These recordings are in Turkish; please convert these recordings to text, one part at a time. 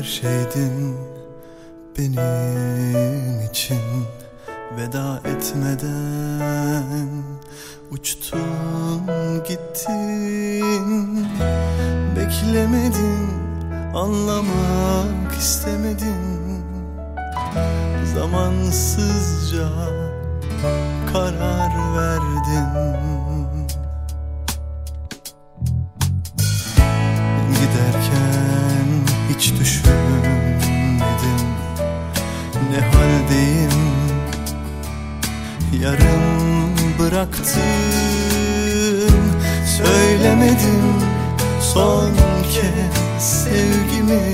şeydin benim için. Veda etmeden uçtun gittin. Beklemedin, anlamak istemedin. Zamansızca karar verdin. Giderken hiç düşünmedim ne haldeyim. Yarım bıraktın, söylemedim son kez sevgimi.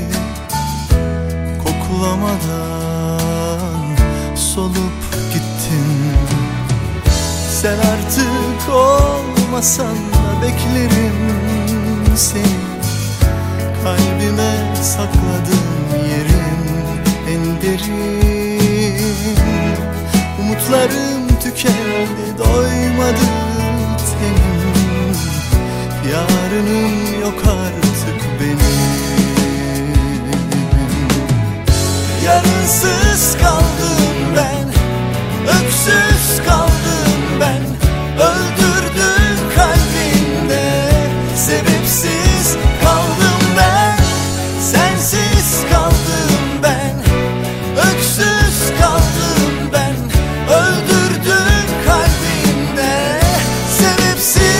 Koklamadan solup gittin. Sen artık olmasan da beklerim seni. Kalbime sakladığım yerin en derin. Umutlarım tükendi, doymadı tenim. Yarınım yok artık benim. Yarınsız kaldım ben, öksüz kaldım ben. Öldürdün kalbimde, sebepsiz kaldım ben. Sensiz kaldım ben, öksüz kaldım ben. Öldürdün kalbimde, sebepsiz.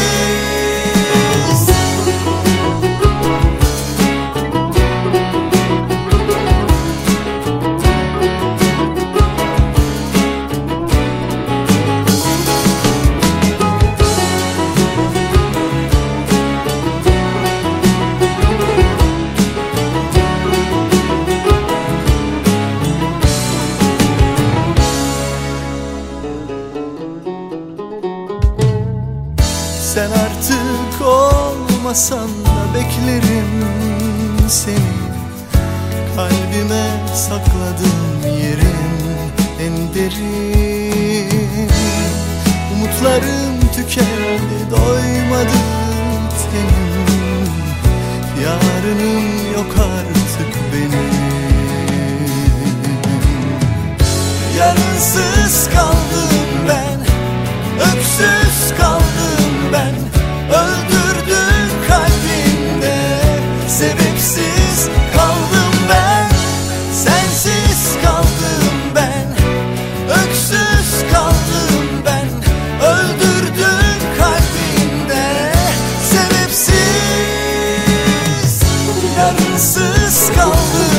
Sen artık olmasan da beklerim seni. Kalbime sakladığım yerin en derin. Umutlarım tükendi, doymadı tenim. Yarınım yok artık benim. Yarınsız kaldım ben, öksüz kaldım ben. Öldürdün kalbimde, sebepsiz kaldım ben. Sensiz kaldım ben, öksüz kaldım ben. Öldürdün kalbimde, sebepsiz. Yarınsız kaldım.